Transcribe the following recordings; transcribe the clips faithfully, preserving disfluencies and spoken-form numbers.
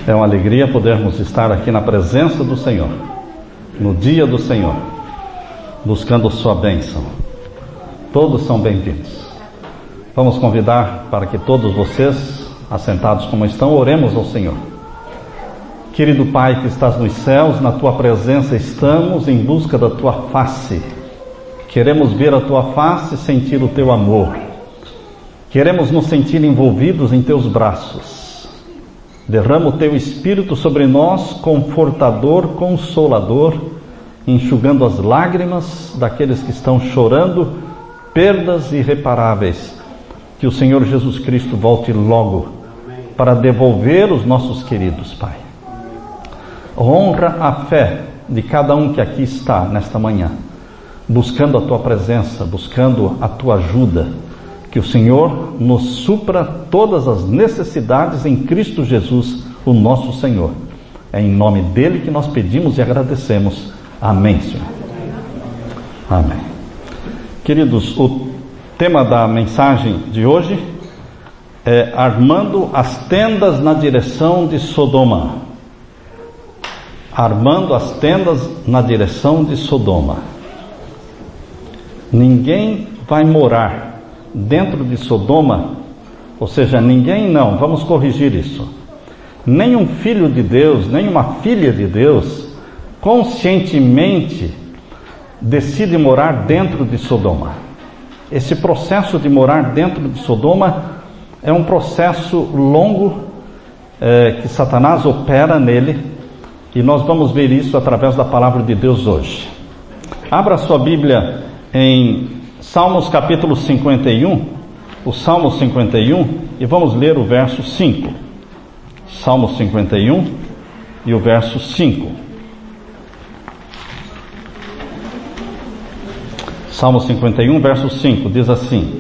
É uma alegria podermos estar aqui na presença do Senhor, no dia do Senhor, buscando sua bênção. Todos são bem-vindos. Vamos convidar para que todos vocês, assentados como estão, oremos ao Senhor. Querido Pai que estás nos céus, na tua presença estamos em busca da tua face. Queremos ver a tua face e sentir o teu amor. Queremos nos sentir envolvidos em teus braços. Derrama o teu Espírito sobre nós, confortador, consolador, enxugando as lágrimas daqueles que estão chorando perdas irreparáveis. Que o Senhor Jesus Cristo volte logo para devolver os nossos queridos, Pai. Honra a fé de cada um que aqui está nesta manhã, buscando a tua presença, buscando a tua ajuda. Que o Senhor nos supra todas as necessidades em Cristo Jesus, o nosso Senhor. É em nome dele que nós pedimos e agradecemos. Amém, Senhor. Amém. Queridos, o tema da mensagem de hoje é armando as tendas na direção de Sodoma. Armando as tendas na direção de Sodoma. Ninguém vai morar dentro de Sodoma, ou seja, ninguém não, vamos corrigir isso. Nem um filho de Deus, nem uma filha de Deus, conscientemente decide morar dentro de Sodoma. Esse processo de morar dentro de Sodoma é um processo longo é, que Satanás opera nele, e nós vamos ver isso através da palavra de Deus hoje. Abra sua Bíblia em Salmos capítulo cinquenta e um, o Salmo cinquenta e um, e vamos ler o verso cinco. Salmo cinquenta e um e o verso cinco. Salmo cinquenta e um, verso cinco, diz assim: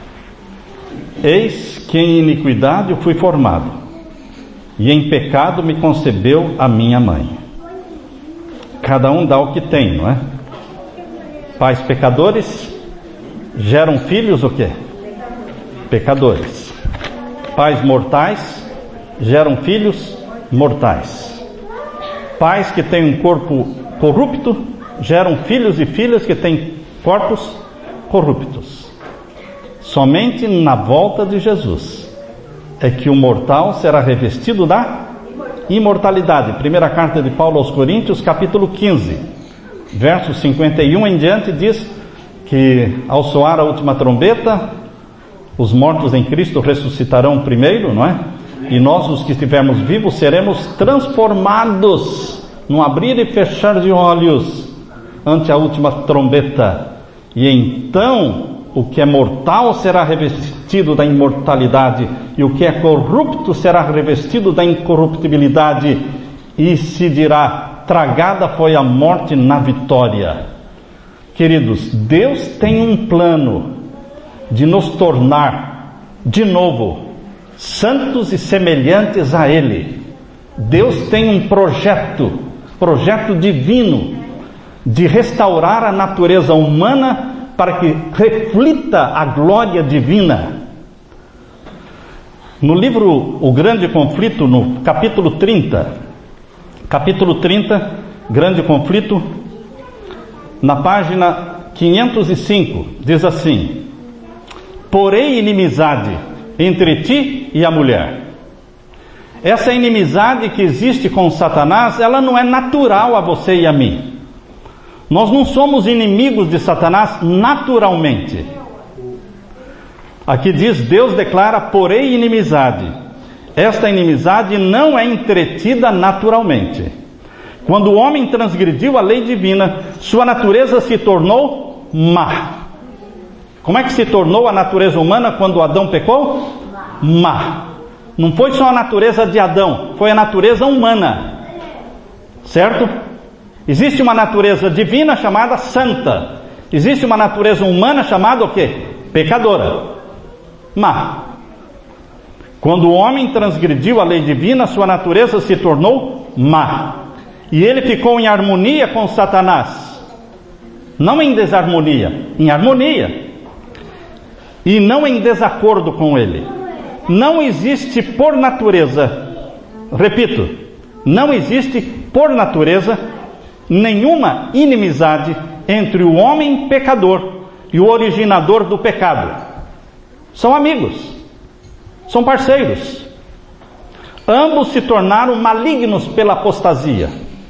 Eis que em iniquidade eu fui formado, e em pecado me concebeu a minha mãe. Cada um dá o que tem, não é? Pais pecadores geram filhos o quê? Pecadores. Pais mortais geram filhos mortais. Pais que têm um corpo corrupto geram filhos e filhas que têm corpos corruptos. Somente na volta de Jesus é que o mortal será revestido da imortalidade. Primeira carta de Paulo aos Coríntios, capítulo quinze, verso cinquenta e um em diante, diz que ao soar a última trombeta, os mortos em Cristo ressuscitarão primeiro, não é? E nós, os que estivermos vivos, seremos transformados num abrir e fechar de olhos ante a última trombeta. E então o que é mortal será revestido da imortalidade, e o que é corrupto será revestido da incorruptibilidade, e se dirá: tragada foi a morte na vitória. Queridos, Deus tem um plano de nos tornar de novo santos e semelhantes a Ele. Deus tem um projeto, projeto divino, de restaurar a natureza humana para que reflita a glória divina. No livro O Grande Conflito, no capítulo trinta, capítulo trinta, Grande Conflito, na página quinhentos e cinco, diz assim: porém inimizade entre ti e a mulher. Essa inimizade que existe com Satanás, ela não é natural a você e a mim. Nós não somos inimigos de Satanás naturalmente. Aqui diz, Deus declara, porém inimizade. Esta inimizade não é entretida naturalmente. Quando o homem transgrediu a lei divina, sua natureza se tornou má. Como é que se tornou a natureza humana quando Adão pecou? Má. Não foi só a natureza de Adão, foi a natureza humana. Certo? Existe uma natureza divina chamada santa. Existe uma natureza humana chamada o quê? Pecadora. Má. Quando o homem transgrediu a lei divina, sua natureza se tornou má. E ele ficou em harmonia com Satanás. Não em desarmonia, em harmonia. E não em desacordo com ele. Não existe por natureza repito, não existe, por natureza, nenhuma inimizade entre o homem pecador e o originador do pecado. São amigos, são parceiros. Ambos se tornaram malignos pela apostasia.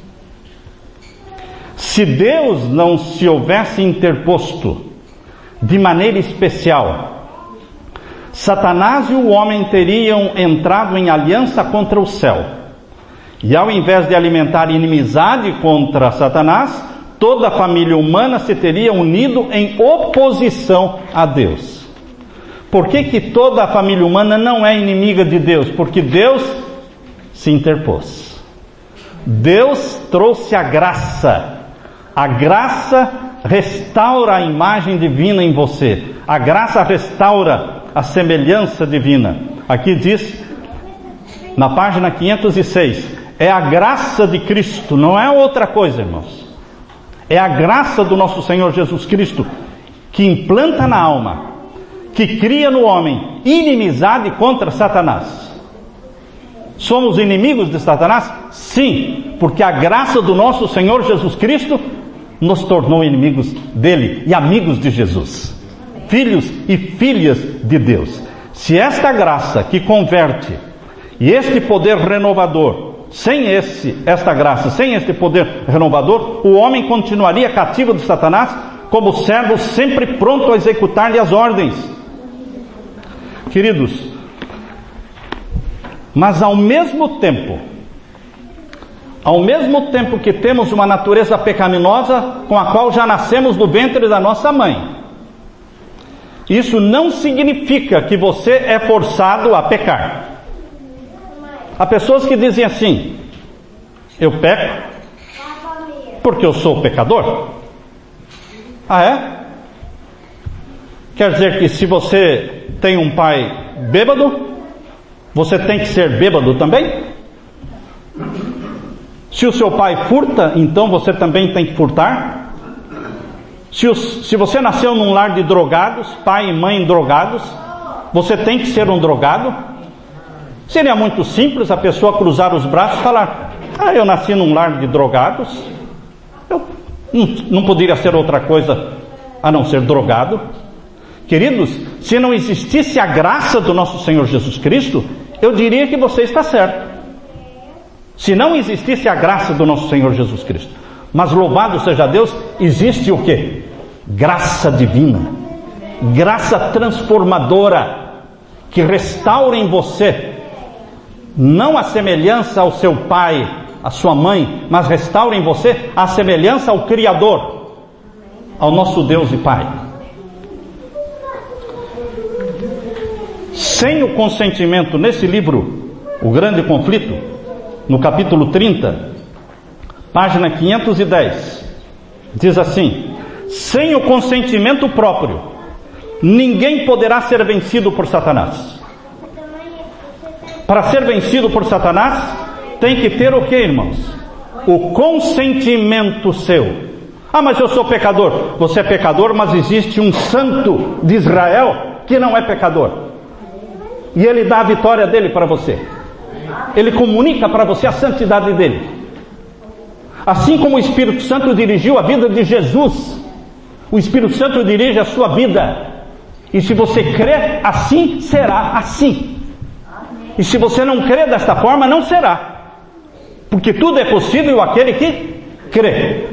Se Deus não se houvesse interposto de maneira especial, Satanás e o homem teriam entrado em aliança contra o céu. E ao invés de alimentar inimizade contra Satanás, toda a família humana se teria unido em oposição a Deus. Por que que toda a família humana não é inimiga de Deus? Porque Deus se interpôs. Deus trouxe a graça. A graça restaura a imagem divina em você. A graça restaura a semelhança divina. Aqui diz, na página quinhentos e seis, é a graça de Cristo, não é outra coisa, irmãos. É a graça do nosso Senhor Jesus Cristo que implanta na alma, que cria no homem inimizade contra Satanás. Somos inimigos de Satanás? Sim, porque a graça do nosso Senhor Jesus Cristo nos tornou inimigos dele e amigos de Jesus, filhos e filhas de Deus. Se esta graça que converte e este poder renovador, sem esse, esta graça, sem este poder renovador, o homem continuaria cativo de Satanás como servo sempre pronto a executar-lhe as ordens. Queridos, mas ao mesmo tempo, ao mesmo tempo que temos uma natureza pecaminosa com a qual já nascemos do ventre da nossa mãe, isso não significa que você é forçado a pecar. Há pessoas que dizem assim: eu peco porque eu sou pecador. Ah, é? Quer dizer que se você tem um pai bêbado, você tem que ser bêbado também? Se o seu pai furta, então você também tem que furtar? Se, os, se você nasceu num lar de drogados, pai e mãe drogados, você tem que ser um drogado? Seria muito simples a pessoa cruzar os braços e falar: ah, eu nasci num lar de drogados, eu não, não poderia ser outra coisa a não ser drogado. Queridos, se não existisse a graça do nosso Senhor Jesus Cristo, eu diria que você está certo. Se não existisse a graça do nosso Senhor Jesus Cristo. Mas louvado seja Deus, existe o quê? Graça divina, graça transformadora, que restaura em você, não a semelhança ao seu pai, à sua mãe, mas restaura em você a semelhança ao Criador, ao nosso Deus e Pai. Sem o consentimento, nesse livro, O Grande Conflito, no capítulo trinta, página quinhentos e dez, diz assim: sem o consentimento próprio, ninguém poderá ser vencido por Satanás. Para ser vencido por Satanás, tem que ter o que, irmãos? O consentimento seu. Ah, mas eu sou pecador. Você é pecador, mas existe um santo de Israel que não é pecador. E ele dá a vitória dele para você. Ele comunica para você a santidade dele. Assim como o Espírito Santo dirigiu a vida de Jesus, o Espírito Santo dirige a sua vida. E se você crê, assim será assim. E se você não crê desta forma, não será. Porque tudo é possível àquele que crê.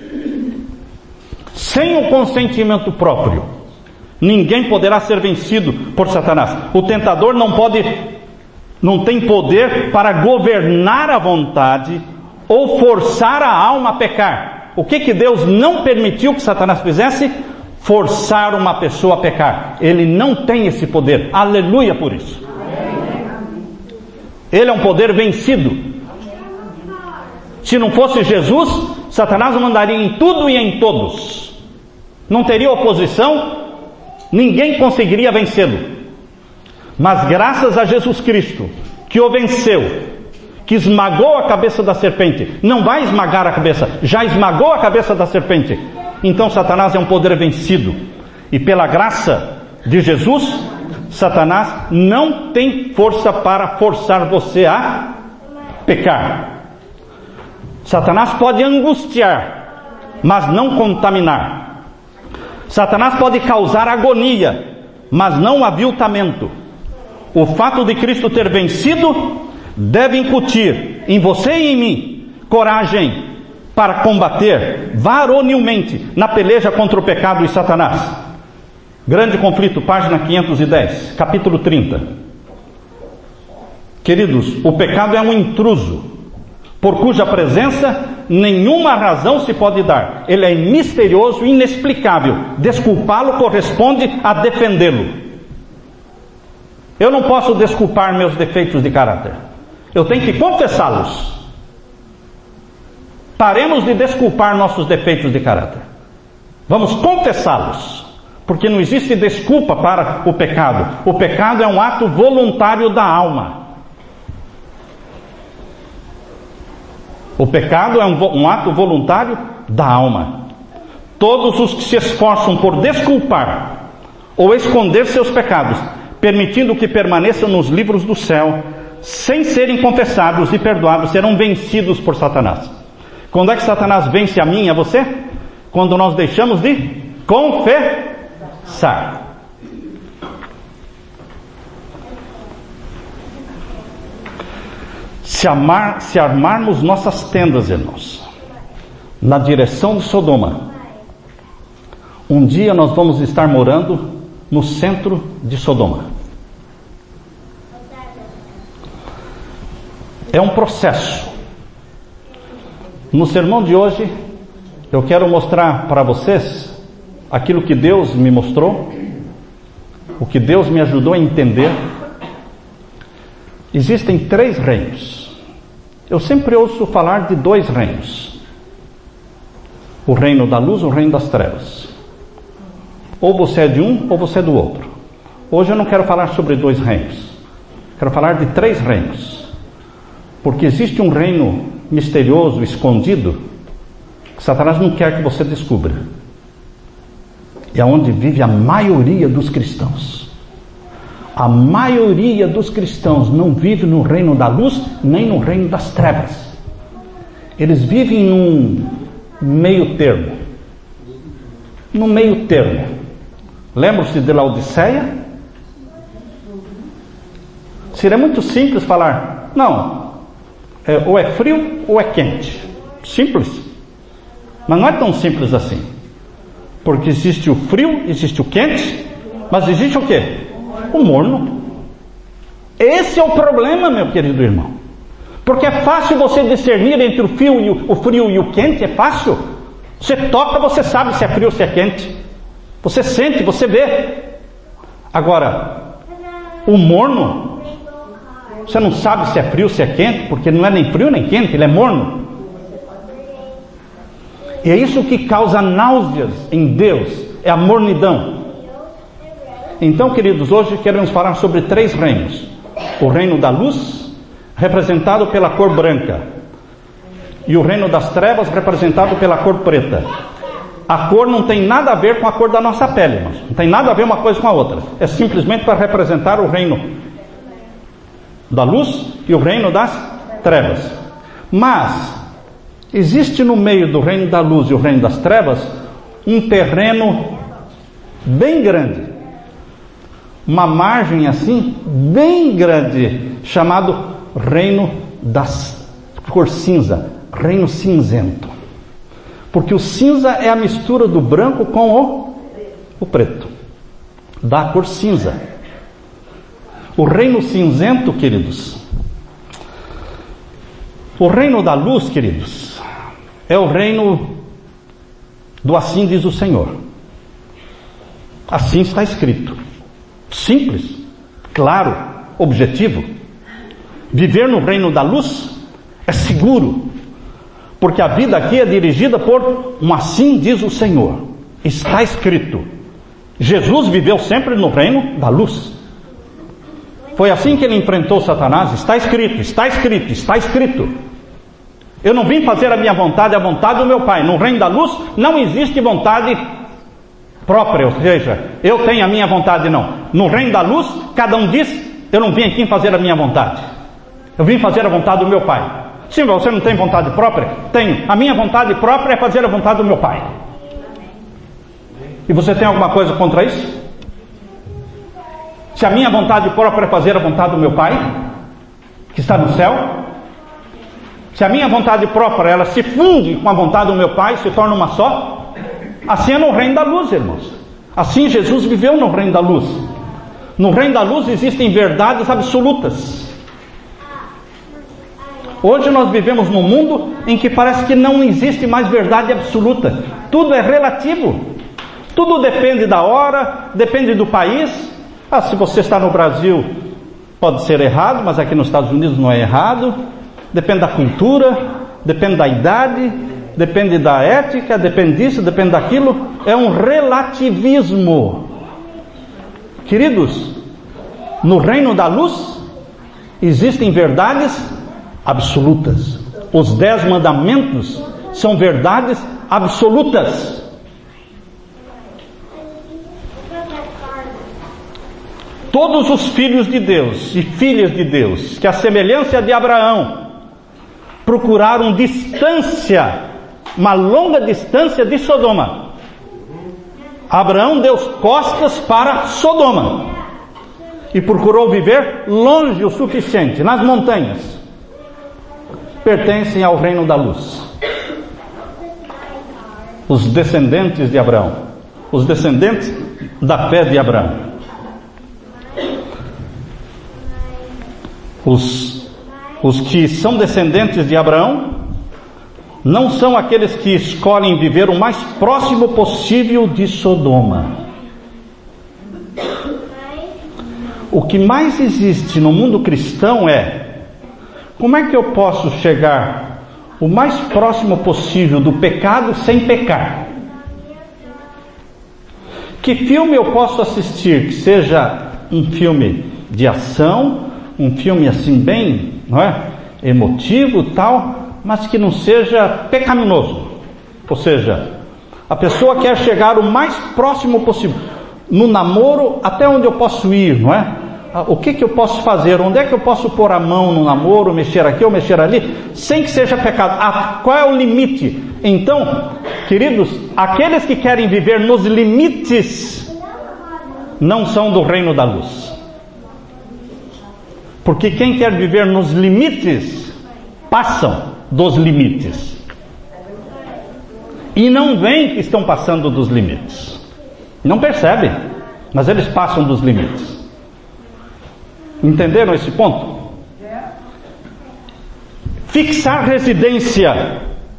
Sem o consentimento próprio, ninguém poderá ser vencido por Satanás. O tentador não pode, não tem poder para governar a vontade ou forçar a alma a pecar. O que que Deus não permitiu que Satanás fizesse? Forçar uma pessoa a pecar. Ele não tem esse poder. Aleluia por isso. Ele é um poder vencido. Se não fosse Jesus, Satanás mandaria em tudo e em todos. Não teria oposição, ninguém conseguiria vencê-lo. Mas graças a Jesus Cristo, que o venceu, que esmagou a cabeça da serpente, não vai esmagar a cabeça, já esmagou a cabeça da serpente. Então Satanás é um poder vencido. E pela graça de Jesus, Satanás não tem força para forçar você a pecar. Satanás pode angustiar, mas não contaminar. Satanás pode causar agonia, mas não aviltamento. O fato de Cristo ter vencido deve incutir em você e em mim coragem para combater varonilmente na peleja contra o pecado e Satanás. Grande Conflito, página quinhentos e dez, capítulo trinta. Queridos, o pecado é um intruso, por cuja presença nenhuma razão se pode dar. Ele é misterioso e inexplicável. Desculpá-lo corresponde a defendê-lo. Eu não posso desculpar meus defeitos de caráter. Eu tenho que confessá-los. Paremos de desculpar nossos defeitos de caráter. Vamos confessá-los. Porque não existe desculpa para o pecado. O pecado é um ato voluntário da alma. O pecado é um, um ato voluntário da alma. Todos os que se esforçam por desculpar ou esconder seus pecados, permitindo que permaneçam nos livros do céu, sem serem confessados e perdoados, serão vencidos por Satanás. Quando é que Satanás vence a mim e a você? Quando nós deixamos de confessar. Se, amar, se armarmos nossas tendas, irmãos, na direção de Sodoma, um dia nós vamos estar morando no centro de Sodoma. É um processo. No sermão de hoje, eu quero mostrar para vocês aquilo que Deus me mostrou, o que Deus me ajudou a entender. Existem três reinos. Eu sempre ouço falar de dois reinos: o reino da luz e o reino das trevas. Ou você é de um, ou você é do outro. Hoje eu não quero falar sobre dois reinos. Quero falar de três reinos. Porque existe um reino misterioso, escondido, que Satanás não quer que você descubra. E é onde vive a maioria dos cristãos. A maioria dos cristãos não vive no reino da luz, nem no reino das trevas. Eles vivem num meio termo. No meio termo. Lembram-se de Laodiceia? Seria muito simples falar, não, é, ou é frio ou é quente. Simples. Mas não é tão simples assim. Porque existe o frio, existe o quente, mas existe o quê? O morno. Esse é o problema, meu querido irmão. Porque é fácil você discernir entre o frio e o, o frio e o quente, é fácil. Você toca, você sabe se é frio ou se é quente. Você sente, você vê. Agora, o morno, você não sabe se é frio ou se é quente, porque não é nem frio nem quente, ele é morno. E é isso que causa náuseas em Deus, é a mornidão. Então, queridos, hoje queremos falar sobre três reinos. O reino da luz, representado pela cor branca, e o reino das trevas, representado pela cor preta. A cor não tem nada a ver com a cor da nossa pele, irmãos. Não tem nada a ver uma coisa com a outra. É simplesmente para representar o reino da luz e o reino das trevas. Mas existe no meio do reino da luz e o reino das trevas um terreno bem grande, uma margem assim bem grande, chamado reino das cor cinza, reino cinzento. Porque o cinza é a mistura do branco com o, o preto, dá a cor cinza. O reino cinzento, queridos, o reino da luz, queridos, é o reino do assim diz o Senhor. Assim está escrito. Simples, claro, objetivo. Viver no reino da luz é seguro, porque a vida aqui é dirigida por um assim diz o Senhor. Está escrito. Jesus viveu sempre no reino da luz. Foi assim que ele enfrentou Satanás. Está escrito, está escrito, está escrito. Eu não vim fazer a minha vontade, a vontade do meu Pai. No reino da luz não existe vontade própria, ou seja, eu tenho a minha vontade, não. No reino da luz, cada um diz, eu não vim aqui fazer a minha vontade. Eu vim fazer a vontade do meu Pai. Sim, você não tem vontade própria? Tenho. A minha vontade própria é fazer a vontade do meu Pai. E você tem alguma coisa contra isso? Se a minha vontade própria é fazer a vontade do meu Pai, que está no céu, se a minha vontade própria ela se funde com a vontade do meu Pai, se torna uma só, assim é no reino da luz, irmãos. Assim Jesus viveu no reino da luz. No reino da luz existem verdades absolutas. Hoje nós vivemos num mundo em que parece que não existe mais verdade absoluta. Tudo é relativo. Tudo depende da hora, depende do país. Ah, se você está no Brasil, pode ser errado, mas aqui nos Estados Unidos não é errado. Depende da cultura, depende da idade, depende da ética, depende disso, depende daquilo. É um relativismo. Queridos, no reino da luz existem verdades absolutas. Os dez mandamentos são verdades absolutas. Todos os filhos de Deus e filhas de Deus, que a semelhança de Abraão, procuraram distância, uma longa distância de Sodoma. Abraão deu costas para Sodoma e procurou viver longe o suficiente, nas montanhas. Pertencem ao reino da luz. Os descendentes de Abraão, os descendentes da fé de Abraão. Os, os que são descendentes de Abraão não são aqueles que escolhem viver o mais próximo possível de Sodoma. O que mais existe no mundo cristão é: como é que eu posso chegar o mais próximo possível do pecado sem pecar? Que filme eu posso assistir que seja um filme de ação, um filme assim bem, não é, emotivo tal, mas que não seja pecaminoso? Ou seja, a pessoa quer chegar o mais próximo possível no namoro, até onde eu posso ir, não é? O que que eu posso fazer? Onde é que eu posso pôr a mão no namoro, mexer aqui ou mexer ali, sem que seja pecado? Ah, qual é o limite? Então, queridos, aqueles que querem viver nos limites não são do reino da luz. Porque quem quer viver nos limites, passam dos limites. E não veem que estão passando dos limites. Não percebem, mas eles passam dos limites. Entenderam esse ponto? Fixar residência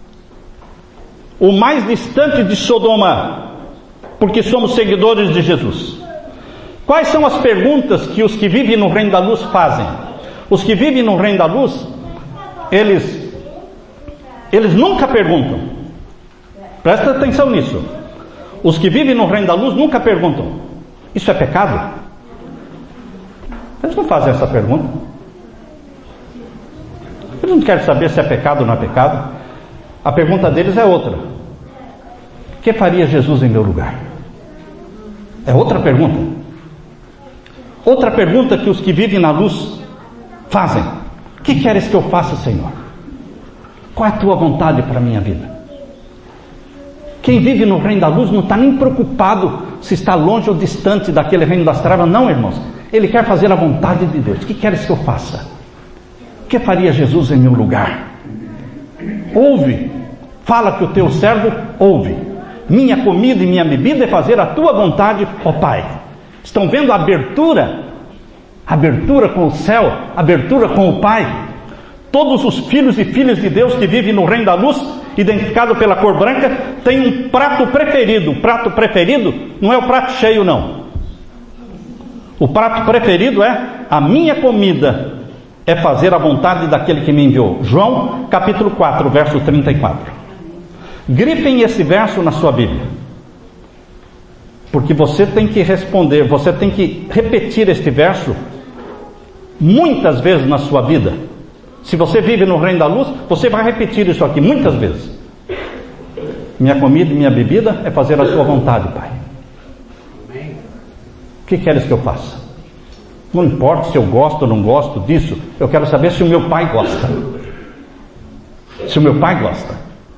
o mais distante de Sodoma, porque somos seguidores de Jesus. Quais são as perguntas que os que vivem no reino da luz fazem? Os que vivem no reino da luz, eles, eles nunca perguntam. Presta atenção nisso. Os que vivem no reino da luz nunca perguntam: isso é pecado? Eles não fazem essa pergunta. Eles não querem saber se é pecado ou não é pecado. A pergunta deles é outra: o que faria Jesus em meu lugar? É outra pergunta. Outra pergunta que os que vivem na luz fazem: o que queres que eu faça, Senhor? Qual é a tua vontade para a minha vida? Quem vive no reino da luz não está nem preocupado se está longe ou distante daquele reino das trevas, não, irmãos. Ele quer fazer a vontade de Deus. O que queres que eu faça? O que faria Jesus em meu lugar? Ouve, fala que o teu servo ouve. Minha comida e minha bebida é fazer a tua vontade, ó Pai. Estão vendo a abertura? Abertura com o céu, abertura com o Pai. Todos os filhos e filhas de Deus que vivem no reino da luz, identificado pela cor branca, têm um prato preferido. O prato preferido não é o prato cheio, não. O prato preferido é: a minha comida é fazer a vontade daquele que me enviou. João capítulo quatro, verso trinta e quatro. Grifem esse verso na sua Bíblia, porque você tem que responder, você tem que repetir este verso muitas vezes na sua vida. Se você vive no reino da luz, você vai repetir isso aqui muitas vezes. Minha comida e minha bebida é fazer a sua vontade, Pai. O que queres que eu faça? Não importa se eu gosto ou não gosto disso, eu quero saber se o meu pai gosta. Se o meu pai gosta.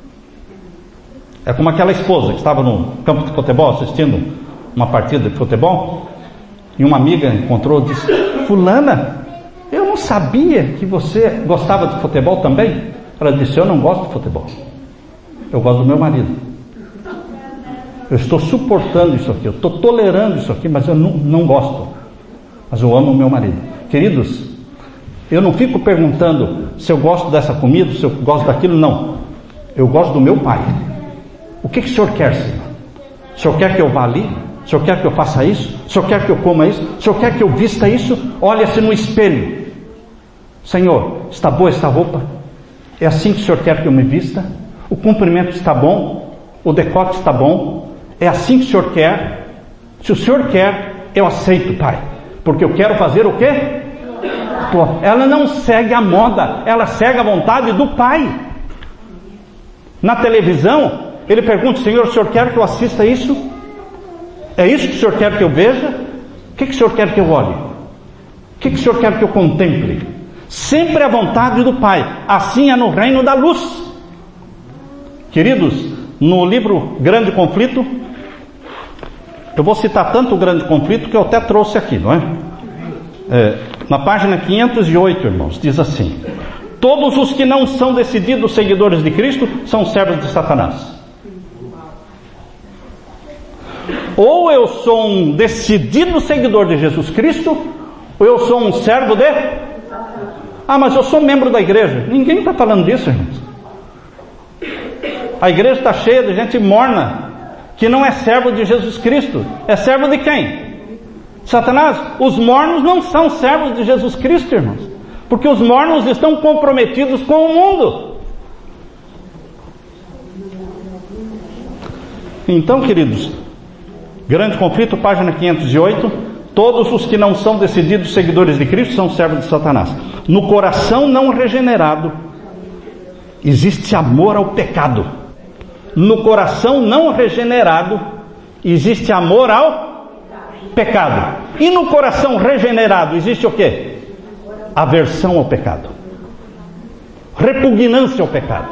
É como aquela esposa que estava no campo de futebol assistindo uma partida de futebol, e uma amiga encontrou e disse: fulana, eu não sabia que você gostava de futebol também. Ela disse: eu não gosto de futebol, eu gosto do meu marido. Eu estou suportando isso aqui, eu estou tolerando isso aqui, mas eu não, não gosto. Mas eu amo o meu marido. Queridos, eu não fico perguntando se eu gosto dessa comida, se eu gosto daquilo, não. Eu gosto do meu pai. O que, que o senhor quer, Senhor? O senhor quer que eu vá ali? O senhor quer que eu faça isso? O senhor quer que eu coma isso? O senhor quer que eu vista isso? Olha-se no espelho. Senhor, está boa esta roupa? É assim que o senhor quer que eu me vista? O comprimento está bom? O decote está bom? É assim que o senhor quer? Se o senhor quer, eu aceito, pai. Porque eu quero fazer o quê? Ela não segue a moda, ela segue a vontade do pai. Na televisão, ele pergunta: Senhor, o senhor quer que eu assista isso? É isso que o senhor quer que eu veja? O que, que o senhor quer que eu olhe? O que, que o senhor quer que eu contemple? Sempre a vontade do pai. Assim é no reino da luz. Queridos, no livro Grande Conflito, eu vou citar tanto o Grande Conflito que eu até trouxe aqui, não é? É, na página quinhentos e oito, irmãos, diz assim: todos os que não são decididos seguidores de Cristo são servos de Satanás. Ou eu sou um decidido seguidor de Jesus Cristo, ou eu sou um servo de... Ah, mas eu sou membro da igreja. Ninguém está falando disso, irmãos. A igreja está cheia de gente morna, que não é servo de Jesus Cristo. É servo de quem? Satanás. Os mornos não são servos de Jesus Cristo, irmãos, porque os mornos estão comprometidos com o mundo. Então, queridos, Grande Conflito, página quinhentos e oito: todos os que não são decididos seguidores de Cristo são servos de Satanás. No coração não regenerado existe amor ao pecado. No coração não regenerado existe amor ao pecado. E no coração regenerado existe o quê? Aversão ao pecado, repugnância ao pecado.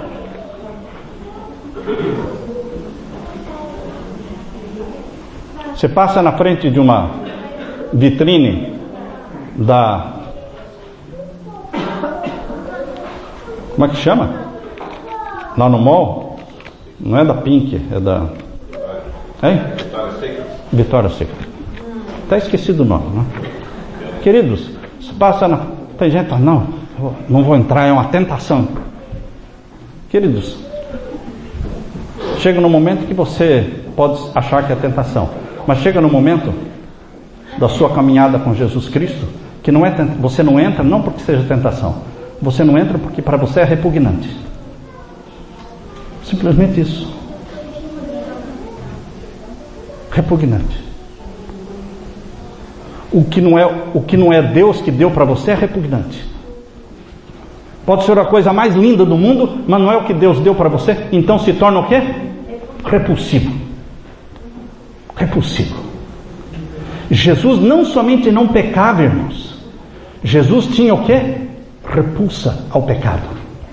Você passa na frente de uma vitrine da... Como é que chama? Lá no mall? Não é da Pink, é da... Hein? Vitória Secret. Até esquecido o nome, né? Queridos, você passa na... Tem gente que fala: não, não vou entrar, é uma tentação. Queridos, chega no momento que você pode achar que é tentação, mas chega no momento da sua caminhada com Jesus Cristo que não é tent... você não entra não porque seja tentação, você não entra porque para você é repugnante. Simplesmente isso. Repugnante. O que não é, o que não é Deus que deu para você é repugnante. Pode ser a coisa mais linda do mundo, mas não é o que Deus deu para você, então se torna o quê? Repulsivo. Repulsivo. Jesus não somente não pecava, irmãos, Jesus tinha o quê? Repulsa ao pecado.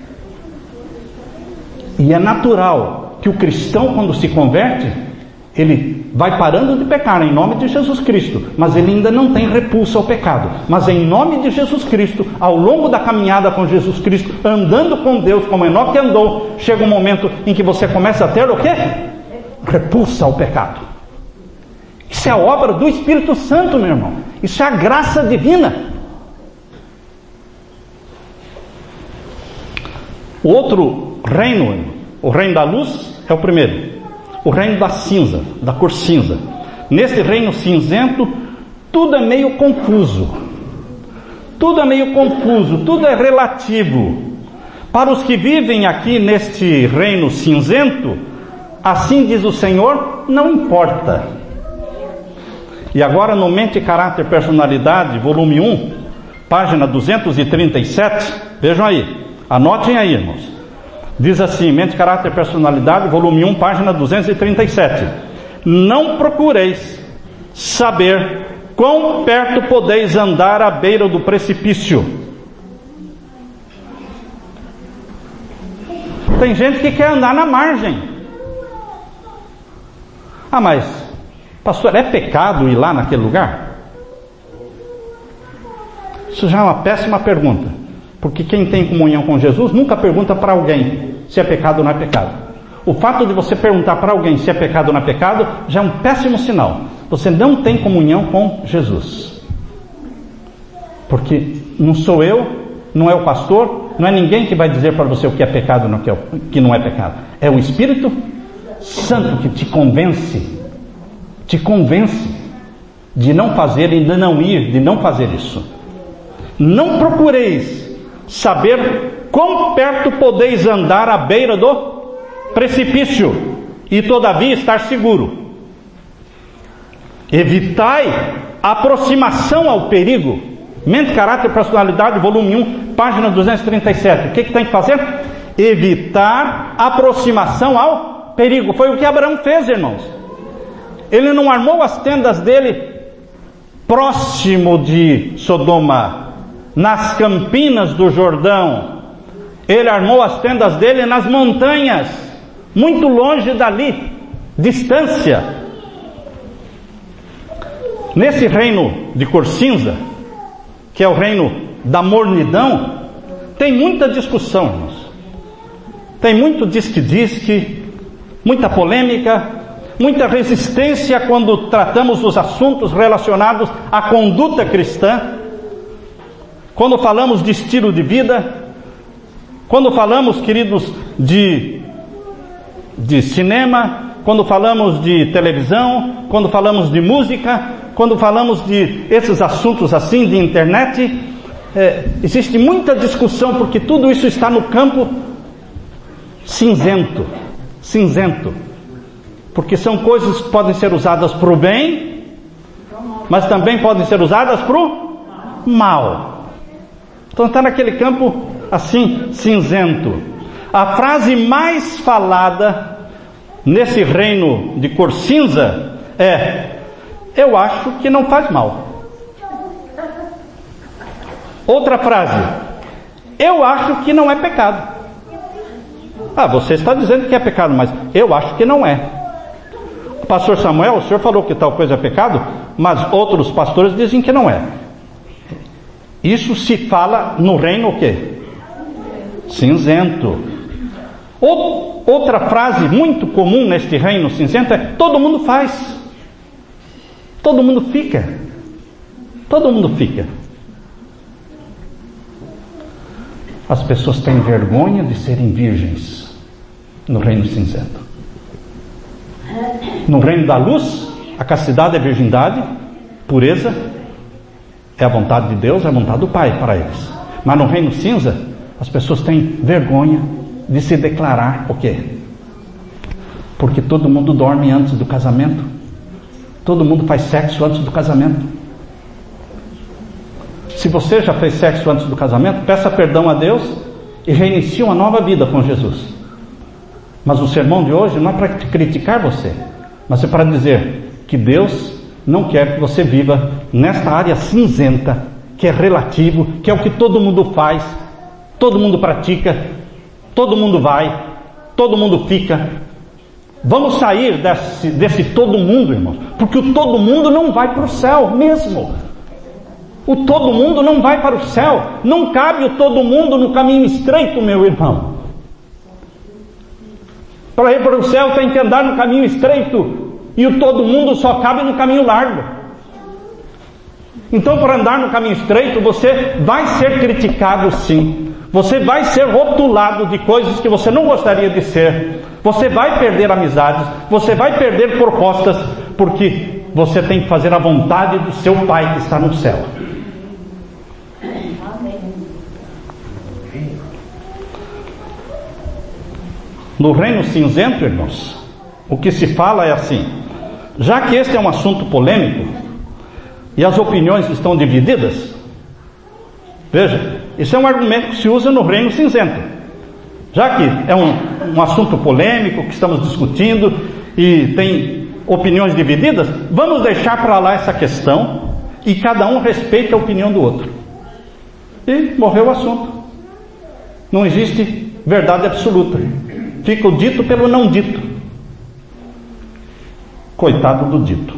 E é natural que o cristão, quando se converte, ele vai parando de pecar em nome de Jesus Cristo, mas ele ainda não tem repulsa ao pecado. Mas em nome de Jesus Cristo, ao longo da caminhada com Jesus Cristo, andando com Deus como Enoque andou, chega um momento em que você começa a ter o quê? Repulsa ao pecado. Isso é a obra do Espírito Santo, meu irmão. Isso é a graça divina. O outro reino, o reino da luz, é o primeiro. O reino da cinza, da cor cinza. Nesse reino cinzento, tudo é meio confuso. Tudo é meio confuso, tudo é relativo. Para os que vivem aqui neste reino cinzento, assim diz o Senhor, não importa. E agora no Mente, Caráter, Personalidade, volume um, página duzentos e trinta e sete, vejam aí, anotem aí, irmãos. Diz assim, Mente, Caráter e Personalidade, volume um, página duzentos e trinta e sete: não procureis saber quão perto podeis andar à beira do precipício. Tem gente que quer andar na margem. Ah, mas, pastor, é pecado ir lá naquele lugar? Isso já é uma péssima pergunta. Porque quem tem comunhão com Jesus nunca pergunta para alguém se é pecado ou não é pecado. O fato de você perguntar para alguém se é pecado ou não é pecado já é um péssimo sinal. Você não tem comunhão com Jesus. Porque não sou eu, não é o pastor, não é ninguém que vai dizer para você o que é pecado e o que não é pecado. É o Espírito Santo que te convence, te convence de não fazer e de não ir, de não fazer isso. Não procureis saber quão perto podeis andar à beira do precipício e todavia estar seguro. Evitai a aproximação ao perigo. Mente, Caráter e Personalidade, volume um, página duzentos e trinta e sete. O que, que tem que fazer? Evitar a aproximação ao perigo. Foi o que Abraão fez, irmãos. Ele não armou as tendas dele próximo de Sodoma, nas campinas do Jordão. Ele armou as tendas dele nas montanhas, muito longe dali, distância. Nesse reino de cor cinza, que é o reino da mornidão, tem muita discussão, irmãos. Tem muito diz-que-diz-que, muita polêmica, muita resistência quando tratamos dos assuntos relacionados à conduta cristã, quando falamos de estilo de vida, quando falamos, queridos, de, de cinema, quando falamos de televisão, quando falamos de música, quando falamos de esses assuntos assim, de internet, é, existe muita discussão, porque tudo isso está no campo cinzento, cinzento, porque são coisas que podem ser usadas para o bem, mas também podem ser usadas para o mal. Então está naquele campo assim, cinzento. A frase mais falada nesse reino de cor cinza é: eu acho que não faz mal. Outra frase: eu acho que não é pecado. Ah, você está dizendo que é pecado, mas eu acho que não é. Pastor Samuel, o senhor falou que tal coisa é pecado, mas outros pastores dizem que não é. Isso se fala no reino o quê? Cinzento. Outra frase muito comum neste reino cinzento é: todo mundo faz. Todo mundo fica. Todo mundo fica. As pessoas têm vergonha de serem virgens no reino cinzento. No reino da luz, a castidade é virgindade, pureza é a vontade de Deus, é a vontade do Pai para eles. Mas no reino cinza, as pessoas têm vergonha de se declarar o quê? Porque todo mundo dorme antes do casamento. Todo mundo faz sexo antes do casamento. Se você já fez sexo antes do casamento, peça perdão a Deus e reinicie uma nova vida com Jesus. Mas o sermão de hoje não é para criticar você, mas é para dizer que Deus não quer que você viva nesta área cinzenta, que é relativo, que é o que todo mundo faz, todo mundo pratica, todo mundo vai, todo mundo fica. Vamos sair desse, desse todo mundo, irmãos, porque o todo mundo não vai para o céu mesmo. O todo mundo não vai para o céu. Não cabe o todo mundo no caminho estreito, meu irmão. Para ir para o céu tem que andar no caminho estreito, e o todo mundo só cabe no caminho largo. Então, para andar no caminho estreito, você vai ser criticado, sim. Você vai ser rotulado de coisas que você não gostaria de ser. Você vai perder amizades, você vai perder propostas, porque você tem que fazer a vontade do seu Pai que está no céu. No reino cinzento, irmãos, o que se fala é assim: já que este é um assunto polêmico e as opiniões estão divididas, veja, isso é um argumento que se usa no reino cinzento. Já que é um, um assunto polêmico que estamos discutindo e tem opiniões divididas, vamos deixar para lá essa questão e cada um respeite a opinião do outro. E morreu o assunto. Não existe verdade absoluta. Fica o dito pelo não dito. Coitado do dito.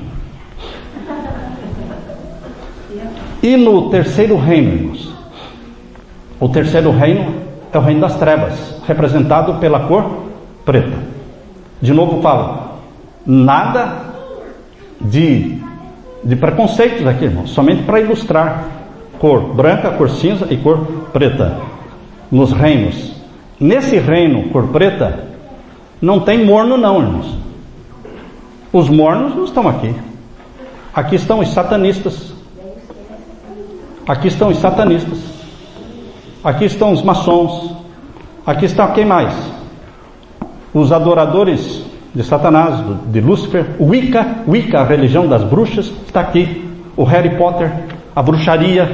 E no terceiro reino, irmãos, o terceiro reino é o reino das trevas, representado pela cor preta. De novo falo, nada de, de preconceitos aqui, irmãos, somente para ilustrar. Cor branca, cor cinza e cor preta. Nos reinos. Nesse reino, cor preta, não tem morno não, irmãos. Os mornos não estão aqui. Aqui estão os satanistas. Aqui estão os satanistas. Aqui estão os maçons. Aqui está quem mais? Os adoradores de Satanás, de Lúcifer. Wicca, Wicca, a religião das bruxas, está aqui. O Harry Potter, a bruxaria,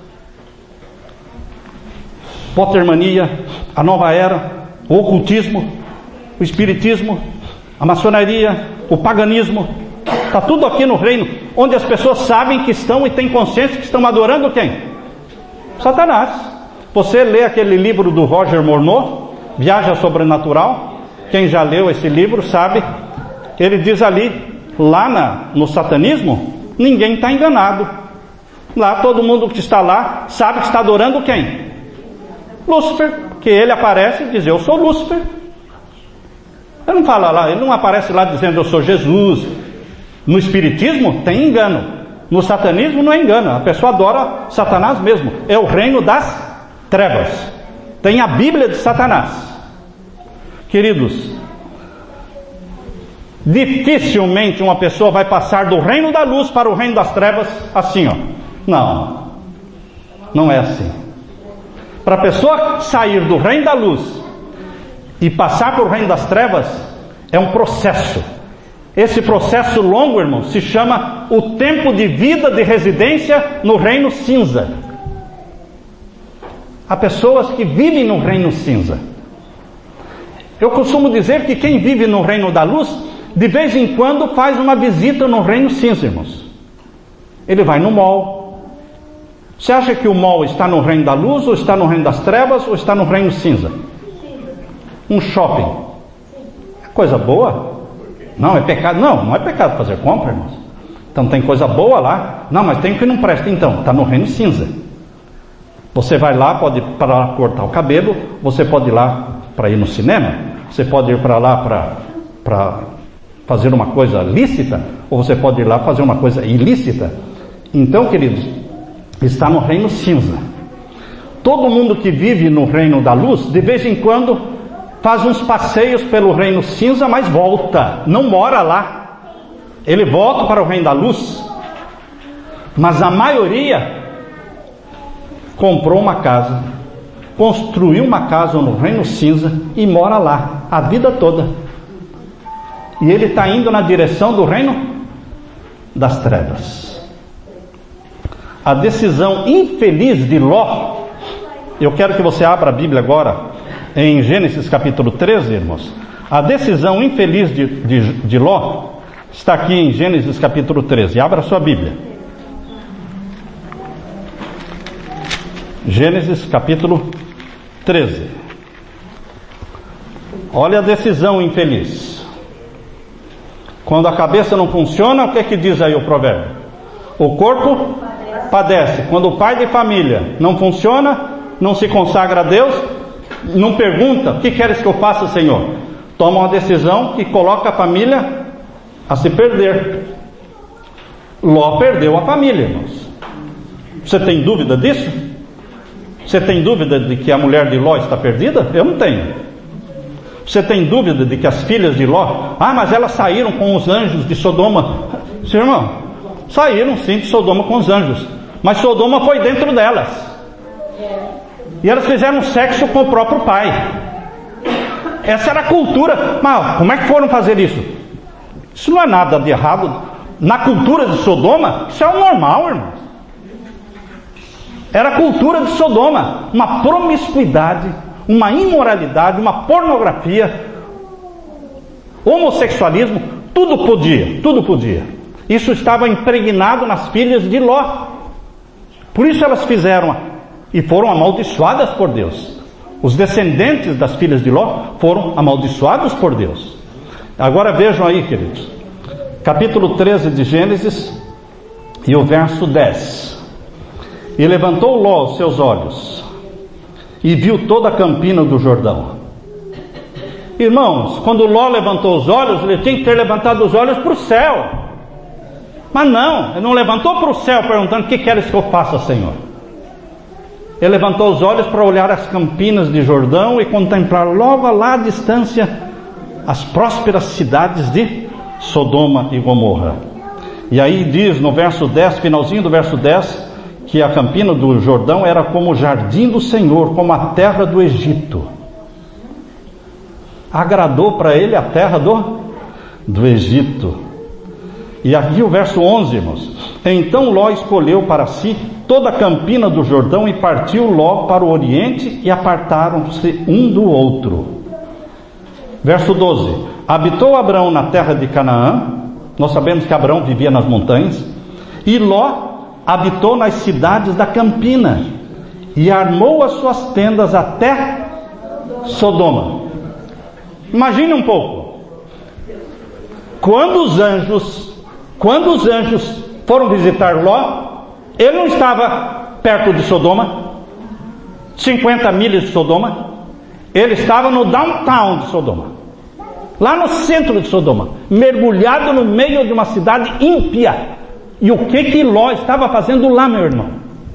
Pottermania, a nova era, o ocultismo, o espiritismo, a maçonaria, o paganismo. Está tudo aqui no reino, onde as pessoas sabem que estão e têm consciência que estão adorando quem? Satanás. Você lê aquele livro do Roger Morneau, Viagem ao Sobrenatural. Quem já leu esse livro sabe. Ele diz ali, lá na, no satanismo, ninguém está enganado. Lá todo mundo que está lá sabe que está adorando quem? Lúcifer. Que ele aparece e diz, eu sou Lúcifer. Ele não fala lá, ele não aparece lá dizendo eu sou Jesus. No espiritismo tem engano. No satanismo não é engano. A pessoa adora Satanás mesmo. É o reino das trevas. Tem a Bíblia de Satanás. Queridos, dificilmente uma pessoa vai passar do reino da luz para o reino das trevas assim, ó. Não, não é assim. Para a pessoa sair do reino da luz e passar para o reino das trevas, é um processo. Esse processo longo, irmão, se chama o tempo de vida de residência no reino cinza. Há pessoas que vivem no reino cinza. Eu costumo dizer que quem vive no reino da luz, de vez em quando faz uma visita no reino cinza, irmãos. Ele vai no mall. Você acha que o mall está no reino da luz, ou está no reino das trevas, ou está no reino cinza? Um shopping. É coisa boa? Não, é pecado. Não, não é pecado fazer compra, irmãos. Então tem coisa boa lá. Não, mas tem que não presta. Então, está no reino cinza. Você vai lá, pode ir para lá cortar o cabelo, você pode ir lá para ir no cinema, você pode ir para lá para, para fazer uma coisa lícita, ou você pode ir lá fazer uma coisa ilícita. Então, queridos, está no reino cinza. Todo mundo que vive no reino da luz, de vez em quando, faz uns passeios pelo reino cinza, mas volta, não mora lá. Ele volta para o reino da luz. Mas a maioria comprou uma casa, construiu uma casa no reino cinza e mora lá a vida toda. E ele está indo na direção do reino das trevas. A decisão infeliz de Ló. Eu quero que você abra a Bíblia agora em Gênesis capítulo treze, irmãos. A decisão infeliz de, de, de Ló está aqui em Gênesis capítulo treze. Abra a sua Bíblia. Gênesis capítulo treze. Olha a decisão infeliz. Quando a cabeça não funciona, o que é que diz aí o provérbio? O corpo padece. Quando o pai de família não funciona, não se consagra a Deus, não pergunta, o que queres que eu faça, Senhor? Toma uma decisão que coloca a família a se perder. Ló perdeu a família, irmãos. Você tem dúvida disso? Você tem dúvida de que a mulher de Ló está perdida? Eu não tenho. Você tem dúvida de que as filhas de Ló, ah, mas elas saíram com os anjos de Sodoma? Seu irmão, saíram sim de Sodoma com os anjos, mas Sodoma foi dentro delas. E elas fizeram sexo com o próprio pai. Essa era a cultura. Mas como é que foram fazer isso? Isso não é nada de errado. Na cultura de Sodoma, isso é o normal, irmão. Era a cultura de Sodoma, uma promiscuidade, uma imoralidade, uma pornografia, homossexualismo, tudo podia, tudo podia. Isso estava impregnado nas filhas de Ló. Por isso elas fizeram e foram amaldiçoadas por Deus. Os descendentes das filhas de Ló foram amaldiçoados por Deus. Agora vejam aí, queridos, capítulo treze de Gênesis e o verso dez. E levantou Ló os seus olhos e viu toda a campina do Jordão. Irmãos, quando Ló levantou os olhos, ele tinha que ter levantado os olhos para o céu. Mas não, ele não levantou para o céu perguntando: o que queres que eu faça, Senhor? Ele levantou os olhos para olhar as campinas de Jordão e contemplar logo lá à distância as prósperas cidades de Sodoma e Gomorra. E aí diz no verso dez, finalzinho do verso dez, que a campina do Jordão era como o jardim do Senhor, como a terra do Egito. Agradou para ele a terra do, do Egito. E aqui o verso onze, irmãos. Então Ló escolheu para si toda a campina do Jordão e partiu Ló para o oriente e apartaram-se um do outro. Verso doze. Habitou Abrão na terra de Canaã. Nós sabemos que Abrão vivia nas montanhas. E Ló habitou nas cidades da campina e armou as suas tendas até Sodoma. Imagine um pouco. Quando os anjos, quando os anjos foram visitar Ló, ele não estava perto de Sodoma, cinquenta milhas de Sodoma. Ele estava no downtown de Sodoma, lá no centro de Sodoma, mergulhado no meio de uma cidade ímpia. E o que que Ló estava fazendo lá, meu irmão?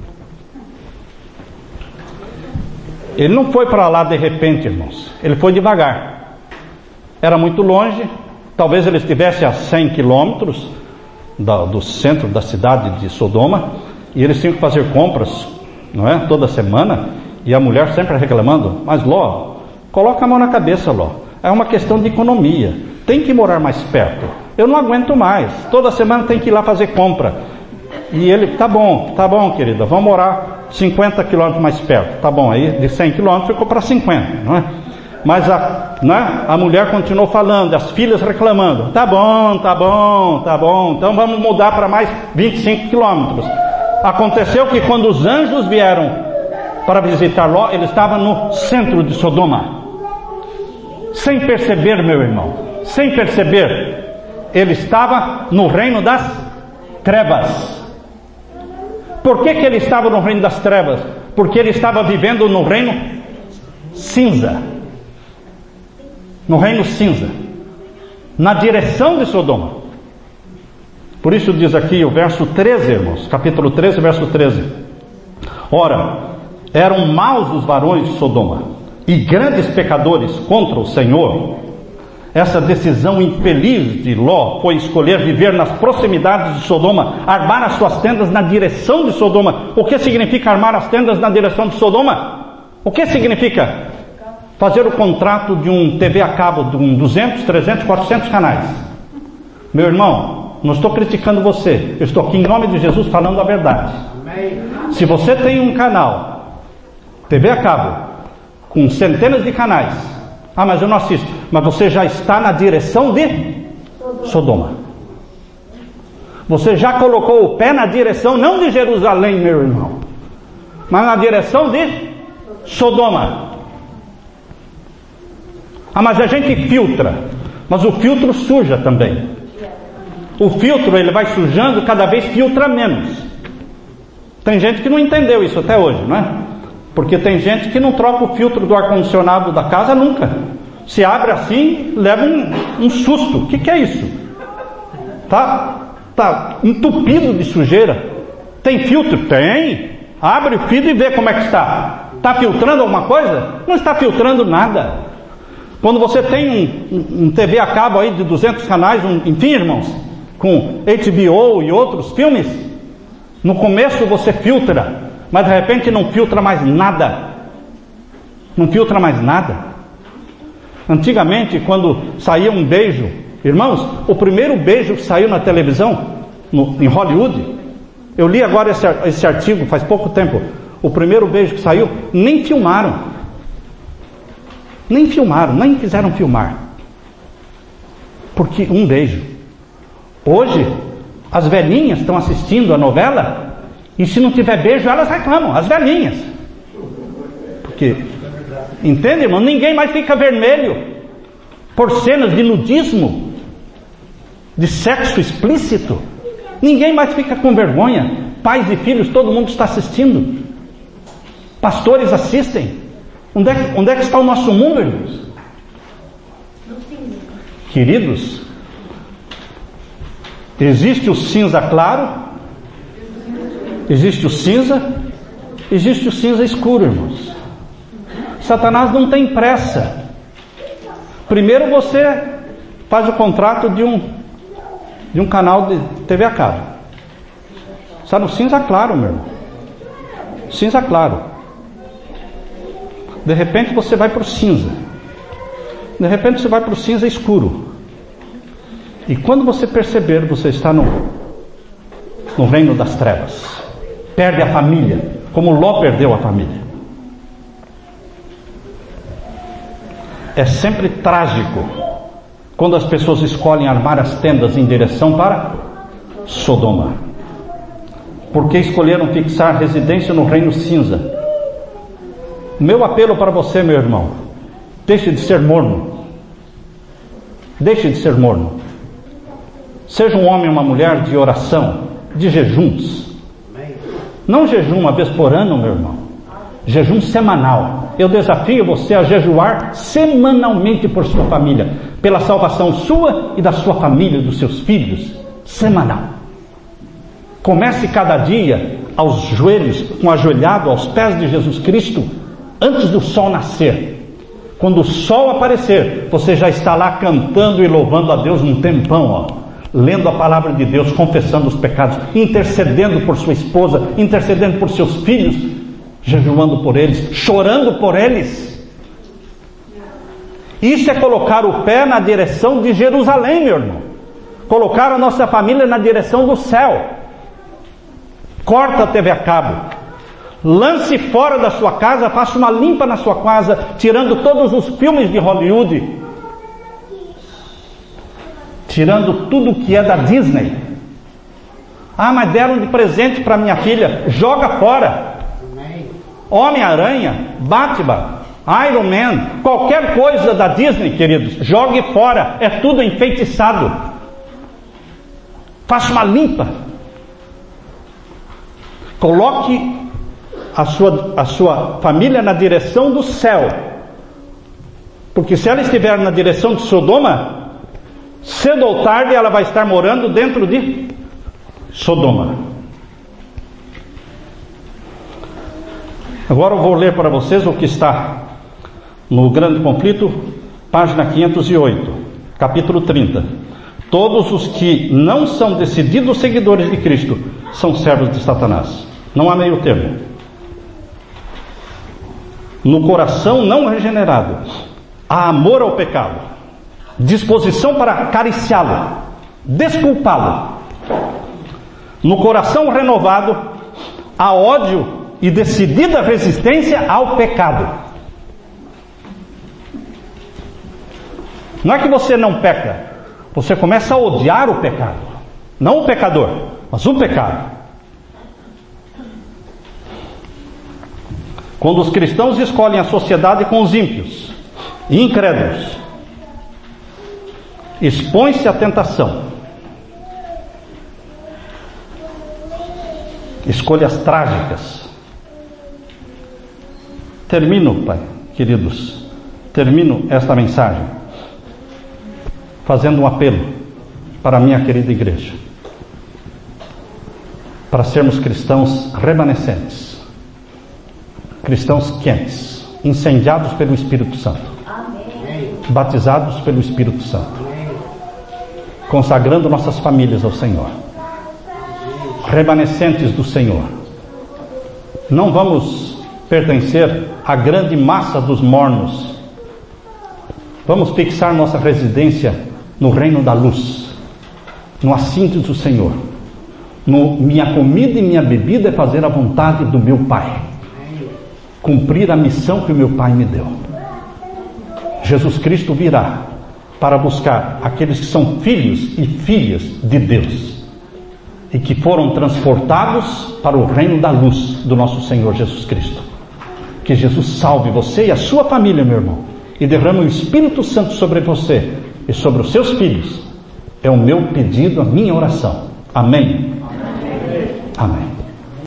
Ele não foi para lá de repente, irmãos. Ele foi devagar. Era muito longe. Talvez ele estivesse a cem quilômetros do, do centro da cidade de Sodoma. E eles tinham que fazer compras, não é? Toda semana. E a mulher sempre reclamando: mas Ló, coloca a mão na cabeça, Ló. É uma questão de economia. Tem que morar mais perto. Eu não aguento mais. Toda semana tem que ir lá fazer compra. E ele: tá bom, tá bom, querida, vamos morar cinquenta quilômetros mais perto. Tá bom, aí de cem quilômetros ficou para cinquenta, não é? Mas a, né, a mulher continuou falando, as filhas reclamando: tá bom, tá bom, tá bom, então vamos mudar para mais vinte e cinco quilômetros. Aconteceu que quando os anjos vieram para visitar Ló, ele estava no centro de Sodoma. Sem perceber, meu irmão, sem perceber, ele estava no reino das trevas. Por que que ele estava no reino das trevas? Porque ele estava vivendo no reino cinza. No reino cinza. Na direção de Sodoma. Por isso diz aqui o verso treze, irmãos. Capítulo treze, verso treze. Ora, eram maus os varões de Sodoma e grandes pecadores contra o Senhor. Essa decisão infeliz de Ló foi escolher viver nas proximidades de Sodoma, armar as suas tendas na direção de Sodoma. O que significa armar as tendas na direção de Sodoma? O que significa fazer o contrato de um T V a cabo de um duzentos, trezentos, quatrocentos canais? Meu irmão, não estou criticando você, eu estou aqui em nome de Jesus falando a verdade. Se você tem um canal T V a cabo com centenas de canais, ah, mas eu não assisto. Mas você já está na direção de Sodoma. Você já colocou o pé na direção, não de Jerusalém, meu irmão, mas na direção de Sodoma. Ah, mas a gente filtra. Mas o filtro suja também. O filtro, ele vai sujando, cada vez filtra menos. Tem gente que não entendeu isso até hoje, não é? Porque tem gente que não troca o filtro do ar-condicionado da casa nunca. Se abre assim, leva um, um susto. O que, que é isso? Tá, tá entupido de sujeira. Tem filtro? Tem. Abre o filtro e vê como é que está. Está filtrando alguma coisa? Não está filtrando nada. Quando você tem um, um, um T V a cabo aí de duzentos canais, um, enfim, irmãos, com H B O e outros filmes, no começo você filtra, mas de repente não filtra mais nada. Não filtra mais nada. Antigamente, quando saía um beijo, irmãos, o primeiro beijo que saiu na televisão, no, em Hollywood, eu li agora esse, esse artigo faz pouco tempo, o primeiro beijo que saiu, nem filmaram. Nem filmaram, nem quiseram filmar. Porque um beijo. Hoje, As velhinhas estão assistindo a novela e se não tiver beijo, elas reclamam, as velhinhas. Porque, entende, irmão? Ninguém mais fica vermelho por cenas de nudismo, de sexo explícito. Ninguém mais fica com vergonha. Pais e filhos, todo mundo está assistindo. Pastores assistem. Onde é, onde é que está o nosso mundo, irmãos? Queridos, existe o cinza claro, existe o cinza, existe o cinza escuro, irmãos. Satanás não tem pressa. Primeiro você faz o contrato de um, de um canal de T V a cabo. Está no cinza claro, meu irmão. Cinza claro. De repente você vai para o cinza. De repente você vai para o cinza escuro. E quando você perceber, você está no, no reino das trevas. Perde a família, como Ló perdeu a família. É sempre trágico quando as pessoas escolhem armar as tendas em direção para Sodoma. Porque escolheram fixar residência no reino cinza. Meu apelo para você, meu irmão, deixe de ser morno. Deixe de ser morno. Seja um homem ou uma mulher de oração, de jejuns. Não jejum uma vez por ano, meu irmão. Jejum semanal. Eu desafio você a jejuar semanalmente por sua família, pela salvação sua e da sua família, dos seus filhos. Semanal. Comece cada dia aos joelhos, com ajoelhado aos pés de Jesus Cristo, antes do sol nascer. Quando o sol aparecer, você já está lá cantando e louvando a Deus um tempão, ó, lendo a palavra de Deus, confessando os pecados, intercedendo por sua esposa, intercedendo por seus filhos, jejuando por eles, chorando por eles. Isso é colocar o pé na direção de Jerusalém, meu irmão. Colocar a nossa família na direção do céu. Corta a T V a cabo. Lance fora da sua casa, faça uma limpa na sua casa, tirando todos os filmes de Hollywood, tirando tudo que é da Disney. Ah, mas deram de presente para minha filha. Joga fora. Homem-Aranha, Batman, Iron Man, qualquer coisa da Disney, queridos, jogue fora. É tudo enfeitiçado. Faça uma limpa. Coloque a sua, a sua família na direção do céu. Porque se ela estiver na direção de Sodoma, cedo ou tarde ela vai estar morando dentro de Sodoma. Agora eu vou ler para vocês o que está no Grande Conflito, página quinhentos e oito, capítulo trinta. Todos os que não são decididos seguidores de Cristo são servos de Satanás. Não há meio termo. No coração não regenerado há amor ao pecado, disposição para acariciá-lo, desculpá-lo. No coração renovado há ódio e decidida resistência ao pecado. Não é que você não peca, você começa a odiar o pecado. Não o pecador, mas o pecado. Quando os cristãos escolhem a sociedade com os ímpios e incrédulos, expõe-se à tentação. Escolhas trágicas. Termino, Pai, queridos, termino esta mensagem fazendo um apelo para a minha querida igreja, para sermos cristãos remanescentes, cristãos quentes, incendiados pelo Espírito Santo, batizados pelo Espírito Santo, consagrando nossas famílias ao Senhor, remanescentes do Senhor. Não vamos pertencer à grande massa dos mornos. Vamos fixar nossa residência no reino da luz, no assento do Senhor. No, minha comida e minha bebida é fazer a vontade do meu Pai, cumprir a missão que o meu Pai me deu. Jesus Cristo virá para buscar aqueles que são filhos e filhas de Deus. e que foram transportados para o reino da luz do nosso Senhor Jesus Cristo. Que Jesus salve você e a sua família, meu irmão, e derrame o Espírito Santo sobre você e sobre os seus filhos. É o meu pedido, a minha oração. Amém? Amém. Amém.